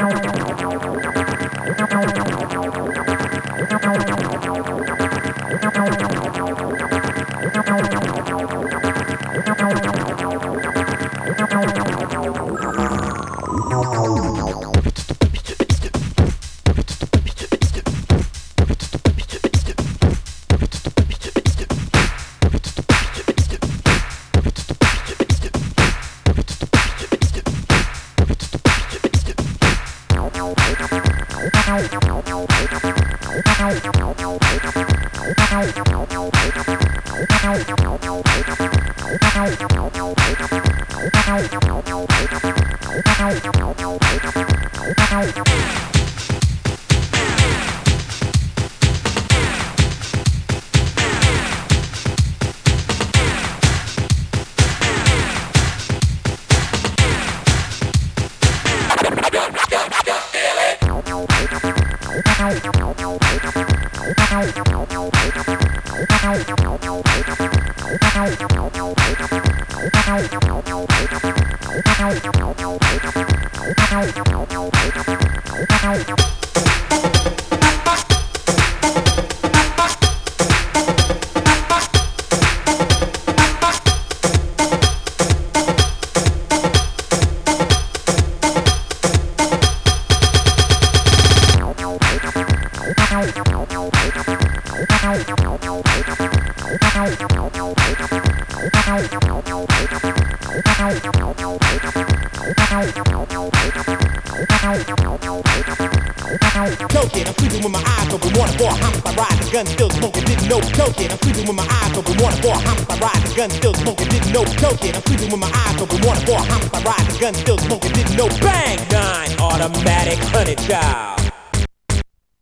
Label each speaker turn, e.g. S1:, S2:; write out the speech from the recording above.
S1: Cocaine, I'm creeping with my eyes open, wanna for a homicide, riding, gun still smoking, didn't know. Cocaine, I'm creeping with my eyes open, wanna for a homicide, riding, gun still smoking, didn't know. Cocaine, I'm creeping with my eyes open, wanna for a homicide, riding, gun still smoking, didn't know. Bang, 9 automatic, 100 child.